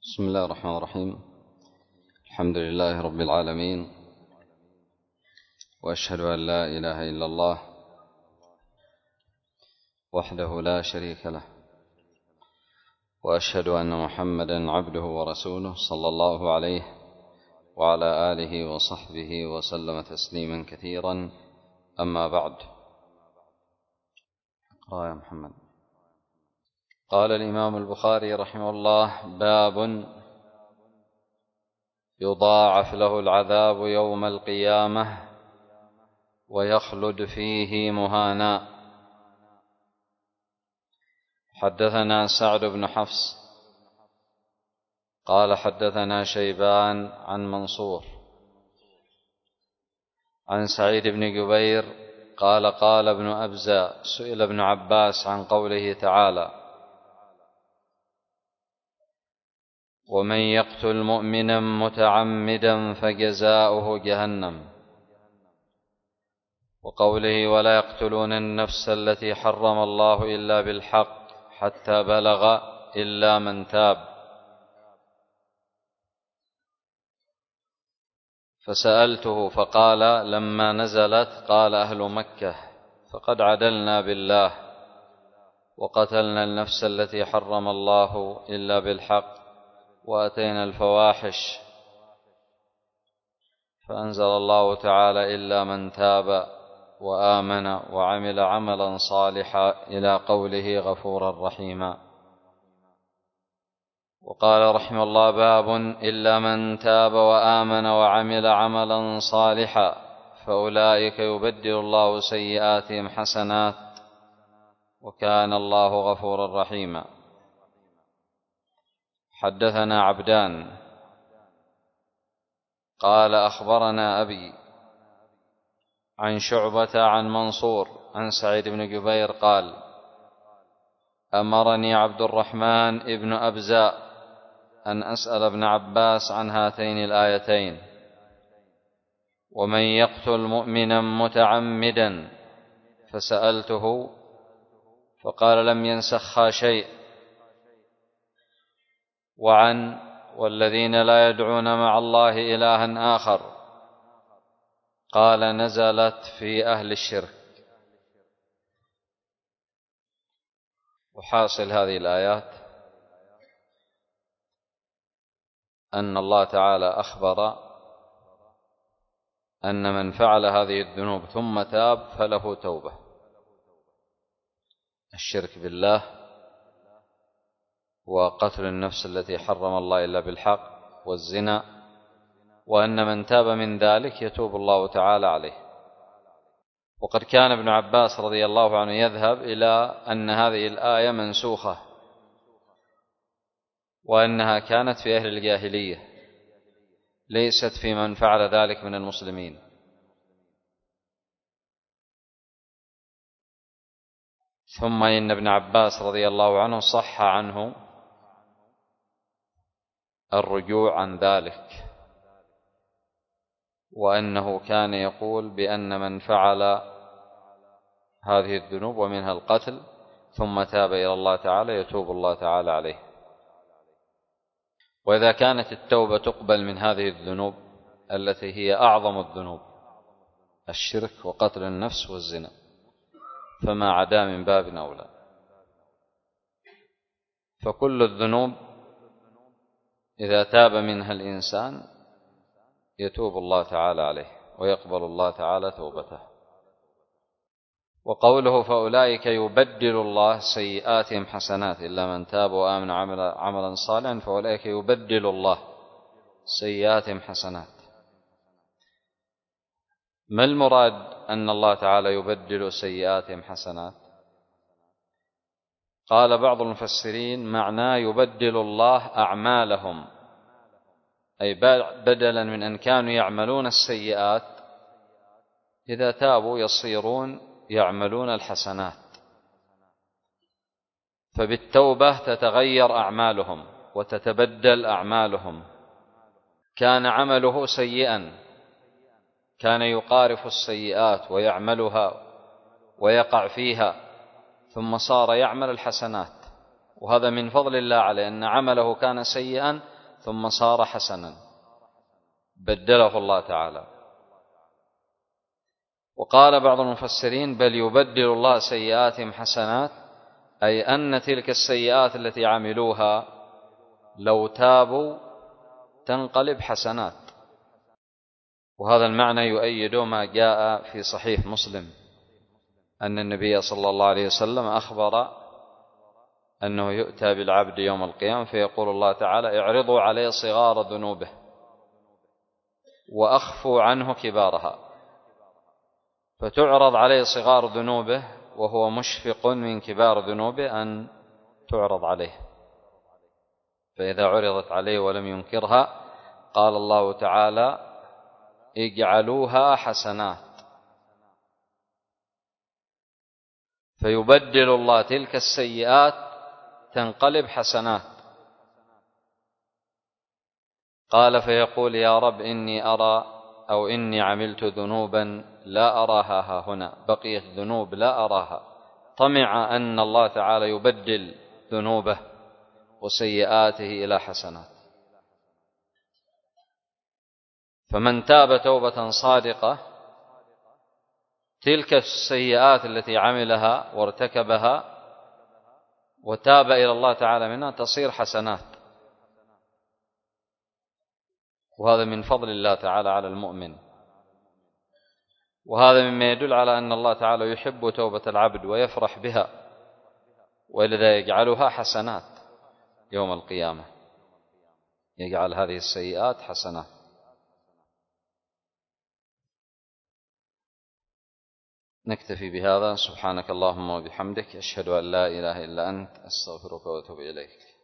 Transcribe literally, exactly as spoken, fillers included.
بسم الله الرحمن الرحيم. الحمد لله رب العالمين، وأشهد أن لا إله إلا الله وحده لا شريك له، وأشهد أن محمدا عبده ورسوله صلى الله عليه وعلى آله وصحبه وسلم تسليما كثيرا. أما بعد، اقرأ يا محمد. قال الإمام البخاري رحمه الله: باب يضاعف له العذاب يوم القيامة ويخلد فيه مهانا. حدثنا سعد بن حفص قال حدثنا شيبان عن منصور عن سعيد بن جبير قال قال ابن أبزة: سئل ابن عباس عن قوله تعالى: ومن يقتل مؤمنا متعمدا فجزاؤه جهنم، وقوله: ولا يقتلون النفس التي حرم الله إلا بالحق حتى بلغ إلا من تاب. فسألته فقال: لما نزلت قال أهل مكة: فقد عدلنا بالله وقتلنا النفس التي حرم الله إلا بالحق وأتينا الفواحش، فأنزل الله تعالى: إلا من تاب وآمن وعمل عملا صالحا إلى قوله: غفورا رحيما. وقال رحمه الله: باب إلا من تاب وآمن وعمل عملا صالحا فأولئك يبدل الله سيئاتهم حسنات وكان الله غفورا رحيما. حدثنا عبدان قال أخبرنا أبي عن شعبة عن منصور عن سعيد بن جبير قال: أمرني عبد الرحمن ابن أبزة أن أسأل ابن عباس عن هاتين الآيتين: ومن يقتل مؤمنا متعمدا، فسألته فقال: لم ينسخها شيء، وعن والذين لا يدعون مع الله إلها آخر قال: نزلت في أهل الشرك. وحاصل هذه الآيات أن الله تعالى أخبر أن من فعل هذه الذنوب ثم تاب فله توبة: الشرك بالله، وقتل النفس التي حرم الله إلا بالحق، والزنا، وأن من تاب من ذلك يتوب الله تعالى عليه. وقد كان ابن عباس رضي الله عنه يذهب إلى أن هذه الآية منسوخة، وأنها كانت في أهل الجاهلية، ليست في من فعل ذلك من المسلمين. ثم إن ابن عباس رضي الله عنه صح عنه الرجوع عن ذلك، وأنه كان يقول بأن من فعل هذه الذنوب ومنها القتل ثم تاب إلى الله تعالى يتوب الله تعالى عليه. وإذا كانت التوبة تقبل من هذه الذنوب التي هي أعظم الذنوب، الشرك وقتل النفس والزنا، فما عدا من باب أولى. فكل الذنوب إذا تاب منها الإنسان يتوب الله تعالى عليه ويقبل الله تعالى توبته. وقوله: فأولئك يبدل الله سيئاتهم حسنات إلا من تاب وآمن عملا صالحا، فأولئك يبدل الله سيئاتهم حسنات. ما المراد أن الله تعالى يبدل سيئاتهم حسنات؟ قال بعض المفسرين: معناه يبدل الله أعمالهم، أي بدلا من أن كانوا يعملون السيئات إذا تابوا يصيرون يعملون الحسنات، فبالتوبة تتغير أعمالهم وتتبدل أعمالهم. كان عمله سيئا، كان يقارف السيئات ويعملها ويقع فيها، ثم صار يعمل الحسنات، وهذا من فضل الله عليه أن عمله كان سيئا ثم صار حسنا، بدله الله تعالى. وقال بعض المفسرين بل يبدل الله سيئاتهم حسنات، أي أن تلك السيئات التي عملوها لو تابوا تنقلب حسنات. وهذا المعنى يؤيد ما جاء في صحيح مسلم أن النبي صلى الله عليه وسلم أخبر أنه يؤتى بالعبد يوم القيامة فيقول الله تعالى اعرضوا عليه صغار ذنوبه وأخفوا عنه كبارها، فتعرض عليه صغار ذنوبه وهو مشفق من كبار ذنوبه أن تعرض عليه، فإذا عرضت عليه ولم ينكرها قال الله تعالى اجعلوها حسنات، فيبدل الله تلك السيئات تنقلب حسنات. قال فيقول يا رب إني أرى أو إني عملت ذنوبا لا أراها ها هنا، بقيت ذنوب لا أراها، طمع أن الله تعالى يبدل ذنوبه وسيئاته إلى حسنات. فمن تاب توبة صادقة تلك السيئات التي عملها وارتكبها وتاب إلى الله تعالى منها تصير حسنات، وهذا من فضل الله تعالى على المؤمن، وهذا مما يدل على أن الله تعالى يحب توبة العبد ويفرح بها، ولذا يجعلها حسنات يوم القيامة، يجعل هذه السيئات حسنات. نكتفي بهذا. سبحانك اللهم وبحمدك، أشهد أن لا إله إلا أنت، أستغفرك وأتوب إليك.